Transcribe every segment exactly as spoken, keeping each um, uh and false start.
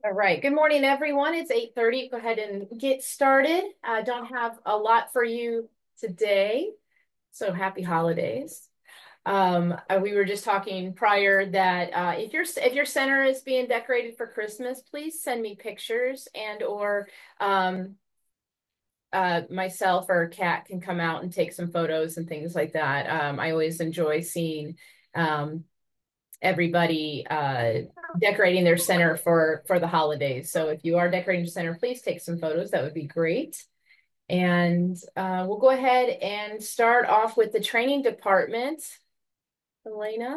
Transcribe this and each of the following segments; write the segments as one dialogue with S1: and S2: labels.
S1: All right. Good morning, everyone. It's eight thirty. Go ahead and get started. I don't have a lot for you today, so happy holidays. Um, uh, we were just talking prior that uh, if your if your center is being decorated for Christmas, please send me pictures and or um, uh, myself or Kat can come out and take some photos and things like that. Um, I always enjoy seeing um, everybody uh, decorating their center for for the holidays. So if you are decorating your center, please take some photos. That would be great. And uh, we'll go ahead and start off with the training department. Elena.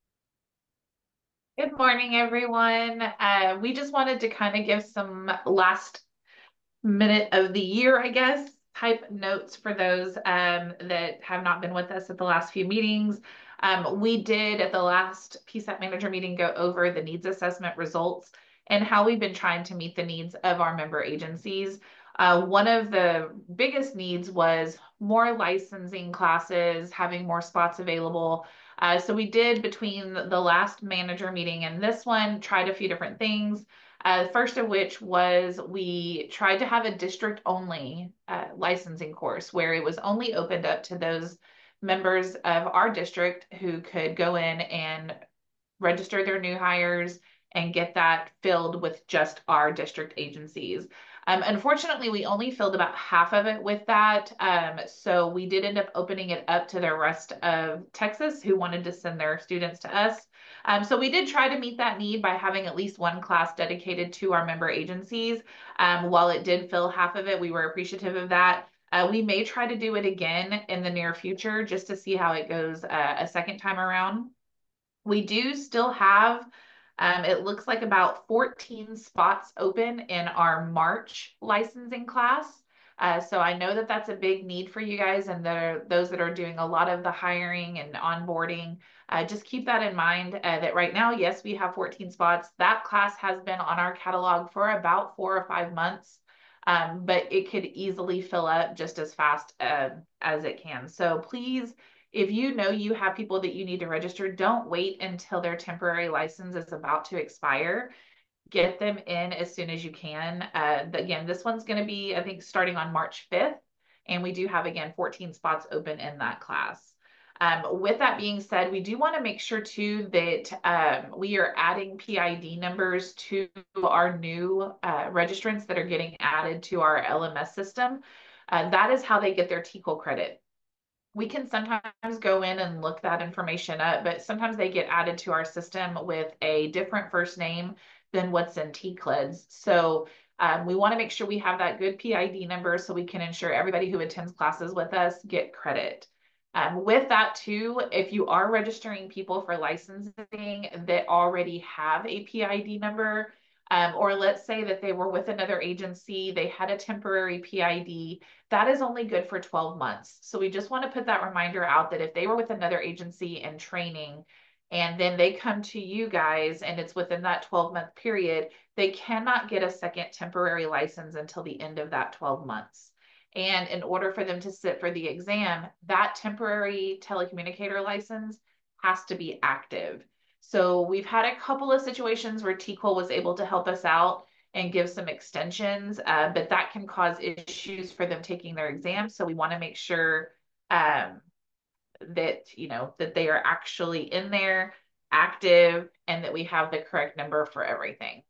S2: Good morning, everyone. Uh, we just wanted to kind of give some last minute of the year, I guess, type notes for those um, that have not been with us at the last few meetings. Um, we did at the last P SAP manager meeting go over the needs assessment results and how we've been trying to meet the needs of our member agencies. Uh, one of the biggest needs was more licensing classes, having more spots available. Uh, so we did between the last manager meeting and this one, tried a few different things. Uh, first of which was we tried to have a district only uh, licensing course where it was only opened up to those members of our district who could go in and register their new hires and get that filled with just our district agencies. Um, unfortunately, we only filled about half of it with that. Um, so we did end up opening it up to the rest of Texas who wanted to send their students to us. Um, so we did try to meet that need by having at least one class dedicated to our member agencies. Um, while it did fill half of it, we were appreciative of that. Uh, we may try to do it again in the near future just to see how it goes uh, a second time around. We do still have, um, it looks like about fourteen spots open in our March licensing class. Uh, so I know that that's a big need for you guys and the, those that are doing a lot of the hiring and onboarding. Uh, just keep that in mind uh, that right now, yes, we have fourteen spots. That class has been on our catalog for about four or five months, um, but it could easily fill up just as fast uh, as it can. So please, if you know you have people that you need to register, don't wait until their temporary license is about to expire. Get them in as soon as you can. Uh, again, this one's going to be, I think, starting on March fifth. And we do have, again, fourteen spots open in that class. Um, with that being said, we do want to make sure too that um, we are adding P I D numbers to our new uh, registrants that are getting added to our L M S system. Uh, that is how they get their T C O L credit. We can sometimes go in and look that information up, but sometimes they get added to our system with a different first name than what's in T C L E Ds. So um, we want to make sure we have that good P I D number so we can ensure everybody who attends classes with us get credit. Um, with that too, if you are registering people for licensing that already have a P I D number, um, or let's say that they were with another agency, they had a temporary P I D, that is only good for twelve months. So we just want to put that reminder out that if they were with another agency and training, and then they come to you guys and it's within that twelve month period, they cannot get a second temporary license until the end of that twelve months. And in order for them to sit for the exam, that temporary telecommunicator license has to be active. So we've had a couple of situations where T C O L was able to help us out and give some extensions, uh, but that can cause issues for them taking their exams. So we want to make sure um, that, you know, that they are actually in there, active, and that we have the correct number for everything.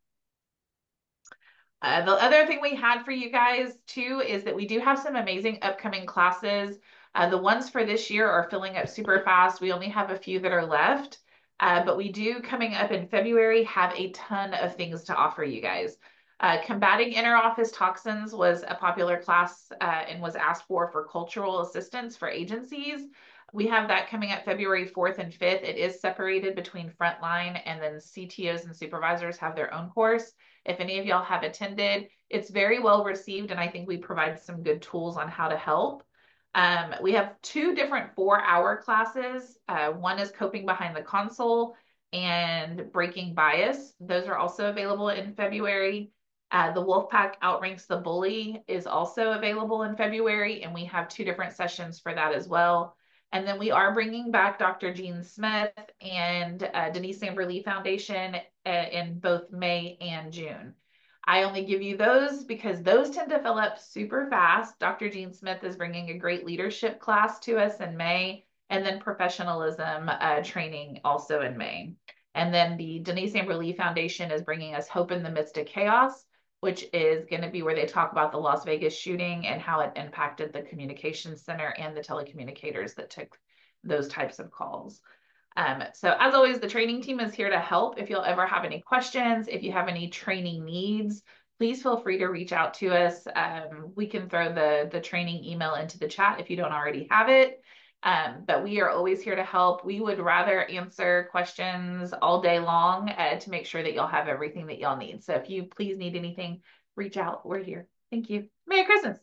S2: Uh, the other thing we had for you guys too is that we do have some amazing upcoming classes. Uh, the ones for this year are filling up super fast. We only have a few that are left, uh, but we do coming up in February have a ton of things to offer you guys. Uh, combating interoffice toxins was a popular class uh, and was asked for for cultural assistance for agencies. We have that coming up February fourth and fifth. It is separated between frontline and then C T Os and supervisors have their own course. If any of y'all have attended, it's very well received, and I think we provide some good tools on how to help. Um, we have two different four-hour classes. Uh, one is Coping Behind the Console and Breaking Bias. Those are also available in February. Uh, the Wolfpack Outranks the Bully is also available in February, and we have two different sessions for that as well. And then we are bringing back Doctor Jean Smith and uh, Denise Samberly Foundation uh, in both May and June. I only give you those because those tend to fill up super fast. Doctor Jean Smith is bringing a great leadership class to us in May, and then professionalism uh, training also in May. And then the Denise Amberly Foundation is bringing us Hope in the Midst of Chaos, which is going to be where they talk about the Las Vegas shooting and how it impacted the communications center and the telecommunicators that took those types of calls. Um, so as always, the training team is here to help. If you'll ever have any questions, if you have any training needs, please feel free to reach out to us. Um, we can throw the, the training email into the chat if you don't already have it. Um, but we are always here to help. We would rather answer questions all day long uh, to make sure that you'll have everything that y'all need. So if you please need anything, reach out. We're here. Thank you. Merry Christmas.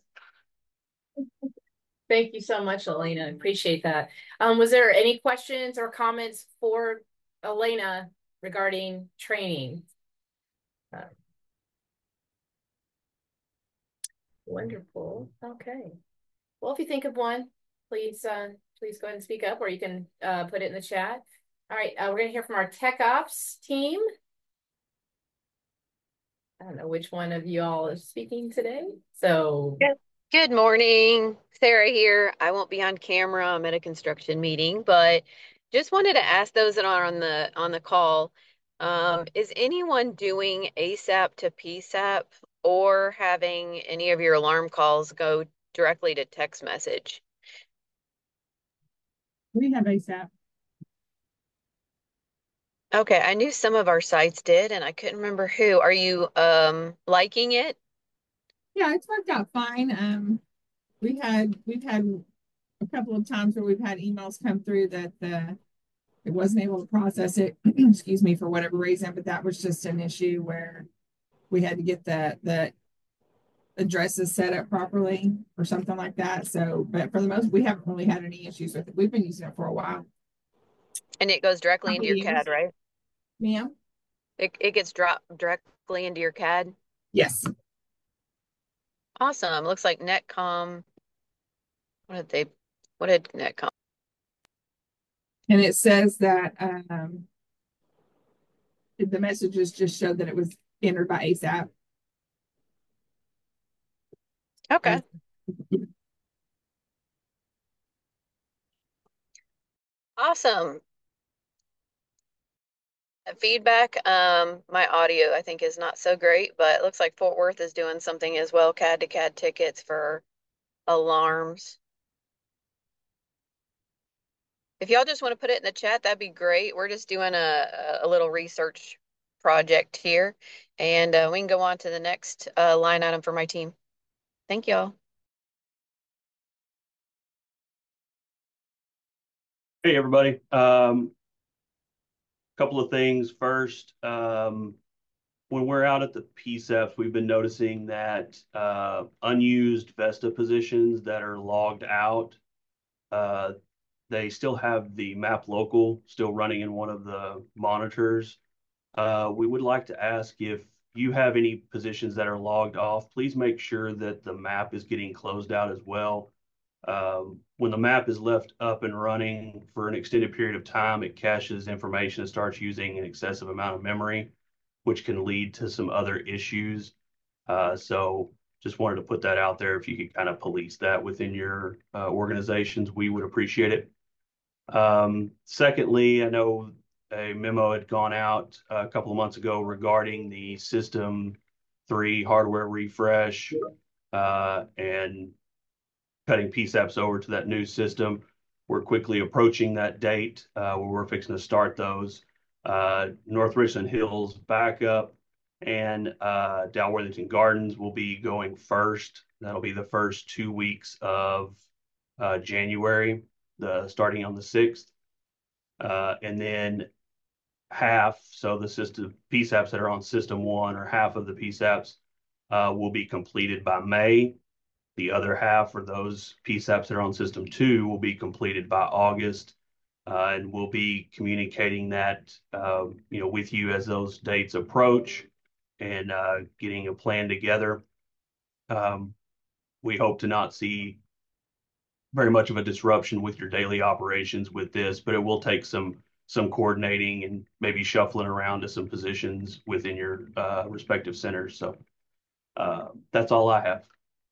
S1: Thank you so much, Elena. Appreciate that. Um, was there any questions or comments for Elena regarding training? Uh, wonderful. Okay. Well, if you think of one, please uh, please go ahead and speak up, or you can uh, put it in the chat. All right, uh, we're going to hear from our Tech Ops team. I don't know which one of you all is speaking today. So,
S3: Good Good morning, Sarah here. I won't be on camera. I'm at a construction meeting, but just wanted to ask those that are on the on the call, um, is anyone doing ASAP to P SAP or having any of your alarm calls go directly to text message?
S4: We have ASAP.
S3: Okay, I knew some of our sites did, and I couldn't remember who. Are you um liking it?
S4: Yeah, it's worked out fine. Um, we had we've had a couple of times where we've had emails come through that uh, it wasn't able to process it, excuse me, for whatever reason, but that was just an issue where we had to get the the addresses set up properly or something like that. So, but for the most, we haven't really had any issues with it. We've been using it for a while.
S3: And it goes directly into
S4: Couple
S3: your
S4: years.
S3: C A D, right?
S4: Ma'am?
S3: It it gets dropped directly into your C A D.
S4: Yes.
S3: Awesome. Looks like Netcom. What did they? What did Netcom?
S4: And it says that um, the messages just showed that it was entered by ASAP.
S3: Okay. Awesome. Feedback. Um, my audio I think is not so great, but it looks like Fort Worth is doing something as well. C A D to C A D tickets for alarms. If y'all just want to put it in the chat, that'd be great. We're just doing a, a little research project here, and uh, we can go on to the next uh, line item for my team. Thank y'all.
S5: Hey, everybody. Um, couple of things. First, um, when we're out at the P SAPs, we've been noticing that uh, unused Vesta positions that are logged out, uh, they still have the map local still running in one of the monitors. Uh, we would like to ask if you have any positions that are logged off, please make sure that the map is getting closed out as well. Um, when the map is left up and running for an extended period of time, it caches information and starts using an excessive amount of memory, which can lead to some other issues. Uh, so just wanted to put that out there. If you could kind of police that within your uh, organizations, we would appreciate it. Um, secondly, I know a memo had gone out a couple of months ago regarding the System three hardware refresh uh, and cutting P SAPs over to that new system. We're quickly approaching that date uh, where we're fixing to start those. Uh, North Richland Hills backup and uh, Dalworthington Gardens will be going first. That'll be the first two weeks of uh, January, the starting on the sixth. Uh, and then half, so the system P SAPs that are on system one or half of the P SAPs uh, will be completed by May. The other half, or those P SAPs that are on system two, will be completed by August. Uh, and we'll be communicating that, uh, you know, with you as those dates approach and uh, getting a plan together. Um, we hope to not see very much of a disruption with your daily operations with this, but it will take some some coordinating and maybe shuffling around to some positions within your uh, respective centers. So uh, that's all I have.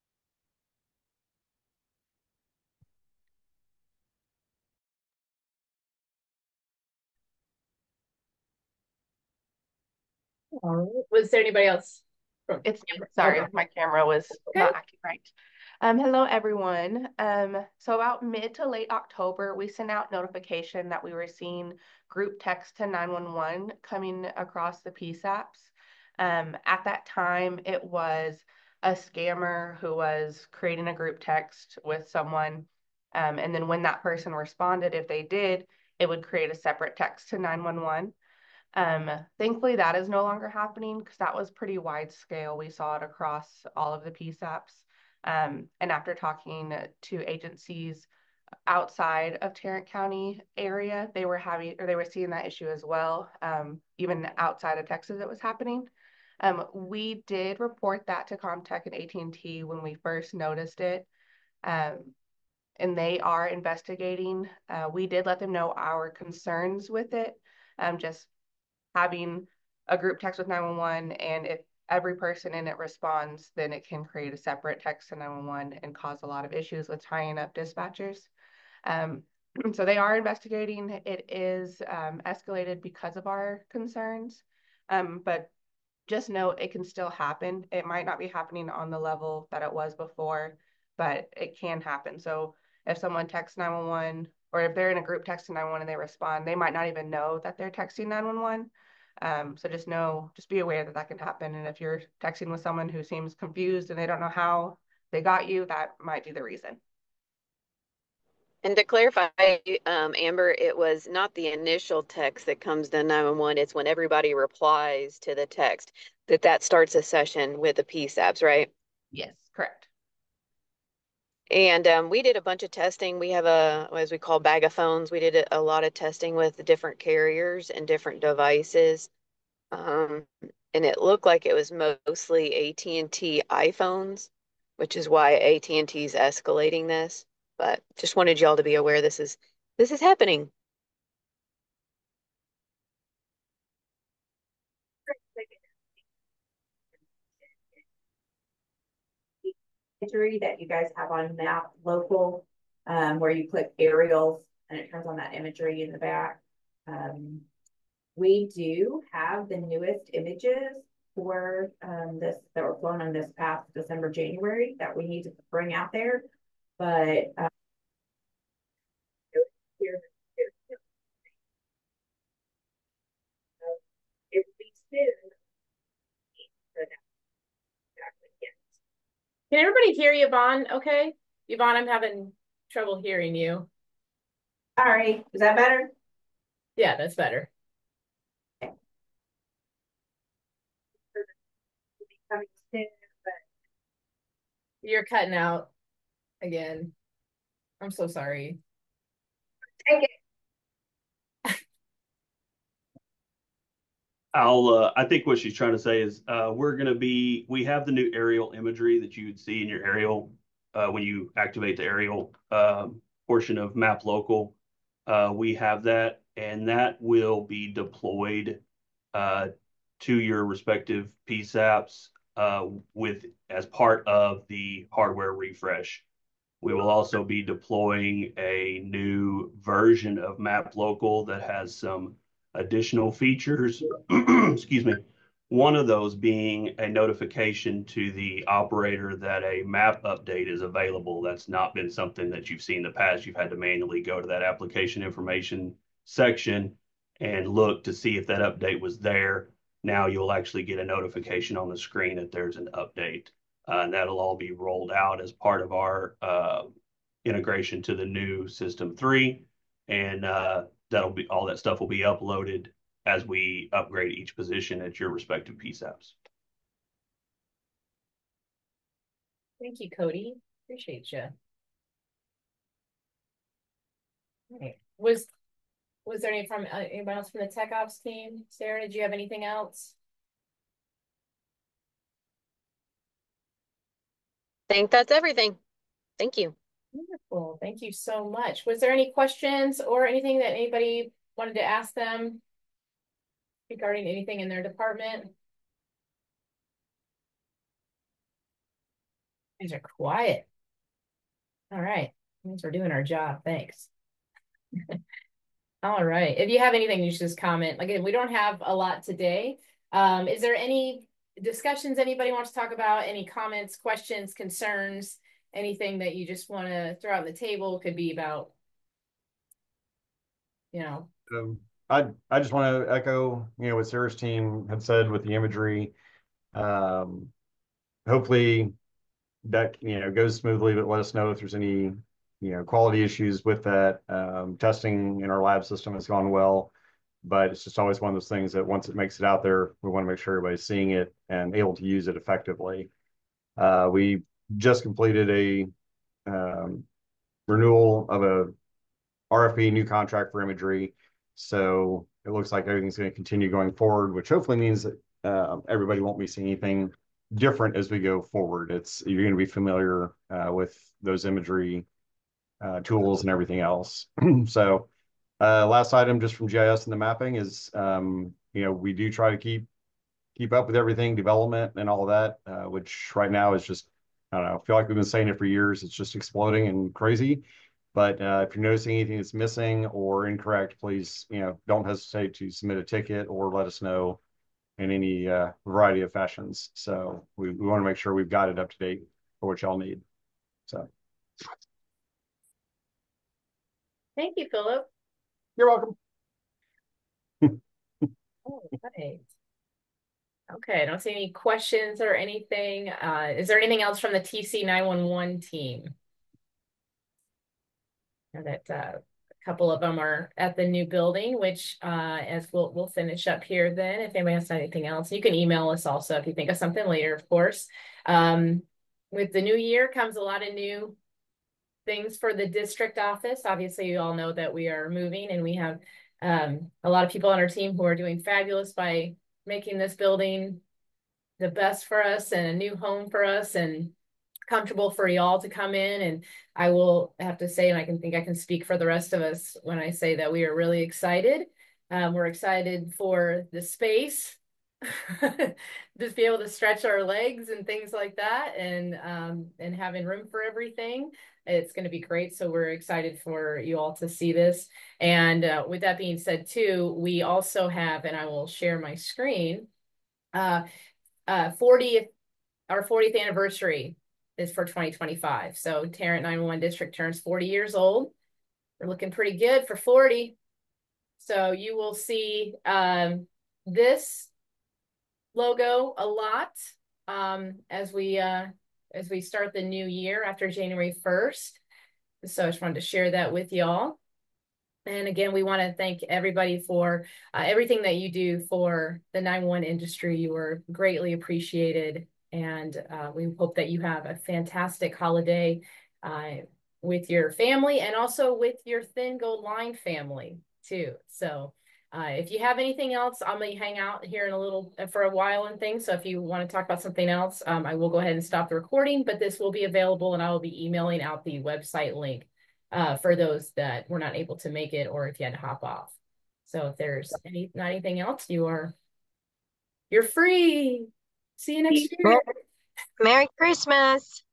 S1: All right. Was there anybody else? From
S6: It's sorry,
S1: okay.
S6: my camera was
S1: Okay.
S6: not acting right. Um, hello everyone. Um, so about mid to late October, we sent out notification that we were seeing group text to nine one one coming across the P SAPs. Um, at that time, it was a scammer who was creating a group text with someone. Um, and then when that person responded, if they did, it would create a separate text to nine one one. Um, thankfully, that is no longer happening because that was pretty wide scale. We saw it across all of the P SAPs. Um, and after talking to agencies outside of Tarrant County area, they were having or they were seeing that issue as well. Um, even outside of Texas, it was happening. Um, we did report that to Comtech and A T and T when we first noticed it. Um, and they are investigating. Uh, we did let them know our concerns with it. Um, just having a group text with nine one one, and if every person in it responds, then it can create a separate text to nine one one and cause a lot of issues with tying up dispatchers. Um, so they are investigating. It is um, escalated because of our concerns, um, but just know it can still happen. It might not be happening on the level that it was before, but it can happen. So if someone texts nine one one, or if they're in a group texting nine one one and they respond, they might not even know that they're texting nine one one. Um, so just know, just be aware that that can happen. And if you're texting with someone who seems confused and they don't know how they got you, that might be the reason.
S3: And to clarify, um, Amber, it was not the initial text that comes to nine one one. It's when everybody replies to the text that that starts a session with the P SAPs, right?
S6: Yes, correct.
S3: And um, we did a bunch of testing. We have a, as we call, bag of phones. We did a, a lot of testing with different carriers and different devices. Um, and it looked like it was mostly A T and T iPhones, which is why A T and T is escalating this. But just wanted y'all to be aware this is this is happening.
S7: Imagery that you guys have on Map Local, um, where you click aerials and it turns on that imagery in the back. Um, we do have the newest images for um, this that were flown on this past December, January that we need to bring out there, but uh, here, it will be soon.
S1: Can everybody hear Yvonne? Okay, Yvonne, I'm having trouble hearing you.
S7: All right, is that better?
S1: Yeah, that's better.
S7: Okay. Coming soon, but
S1: You're cutting out again. I'm so sorry.
S7: take it.
S5: I'll, uh, I think what she's trying to say is, uh, we're going to be, we have the new aerial imagery that you would see in your aerial, uh, when you activate the aerial, um, portion of Map Local. Uh, we have that, and that will be deployed, uh, to your respective P SAPs, uh, with, as part of the hardware refresh. We will also be deploying a new version of Map Local that has some additional features. Excuse me. One of those being a notification to the operator that a map update is available. That's not been something that you've seen in the past. You've had to manually go to that application information section and look to see if that update was there. Now you'll actually get a notification on the screen that there's an update. Uh, and that'll all be rolled out as part of our uh, integration to the new System three. And uh, that'll be all that stuff will be uploaded as we upgrade each position at your respective P SAPs.
S1: Thank you, Cody. Appreciate you. All right. Was was there any from uh, anybody else from the Tech Ops team? Sarah, did you have anything else?
S3: I think that's everything. Thank you.
S1: Well, thank you so much. Was there any questions or anything that anybody wanted to ask them regarding anything in their department? These are quiet. All right. Means we're doing our job. Thanks. All right. If you have anything, you should just comment. Again, we don't have a lot today. Um, is there any discussions anybody wants to talk about? Any comments, questions, concerns, anything that you just want to throw on the table? Could be about, you know.
S8: Um, I I just want to echo, you know, what Sarah's team had said with the imagery. Um, hopefully that, you know, goes smoothly, but let us know if there's any, you know, quality issues with that. Um, testing in our lab system has gone well, but it's just always one of those things that once it makes it out there, we want to make sure everybody's seeing it and able to use it effectively. Uh, we just completed a um, renewal of a R F P, new contract for imagery. So it looks like everything's going to continue going forward, which hopefully means that uh, everybody won't be seeing anything different as we go forward. It's you're going to be familiar uh, with those imagery uh, tools and everything else. So uh, last item just from G I S and the mapping is, um, you know, we do try to keep keep up with everything, development and all of that, uh, which right now is just, I don't know, I feel like we've been saying it for years. It's just exploding and crazy. But uh, if you're noticing anything that's missing or incorrect, please, you know, don't hesitate to submit a ticket or let us know in any uh, variety of fashions. So we, we want to make sure we've got it up to date for what y'all need. So.
S1: Thank you, Philip.
S8: You're welcome.
S1: All right. Okay, I don't see any questions or anything. Uh, is there anything else from the T C nine one one team? Know that uh, a couple of them are at the new building, which uh, as we'll we'll finish up here then. If anybody has anything else, you can email us also if you think of something later, of course. Um, with the new year comes a lot of new things for the district office. Obviously, you all know that we are moving and we have um, a lot of people on our team who are doing fabulous by making this building the best for us and a new home for us and comfortable for y'all to come in. And I will have to say, and I can think I can speak for the rest of us when I say that we are really excited. Um, we're excited for the space, just be able to stretch our legs and things like that, and um, and having room for everything. It's going to be great. So we're excited for you all to see this. And uh, with that being said, too, we also have, and I will share my screen, uh, uh, fortieth, our fortieth anniversary is for twenty twenty-five. So Tarrant nine one one District turns forty years old. We're looking pretty good for forty. So you will see um, this logo a lot um, as we uh, as we start the new year after January first. So I just wanted to share that with y'all. And again, we want to thank everybody for uh, everything that you do for the nine one one industry. You are greatly appreciated. And uh, we hope that you have a fantastic holiday uh, with your family and also with your Thin Gold Line family too. So uh, if you have anything else, I'm going to hang out here in a little for a while and things. So if you want to talk about something else, um, I will go ahead and stop the recording, but this will be available and I will be emailing out the website link uh, for those that were not able to make it or if you had to hop off. So if there's any, not anything else, you are, you're free. See you next year.
S3: Merry Christmas.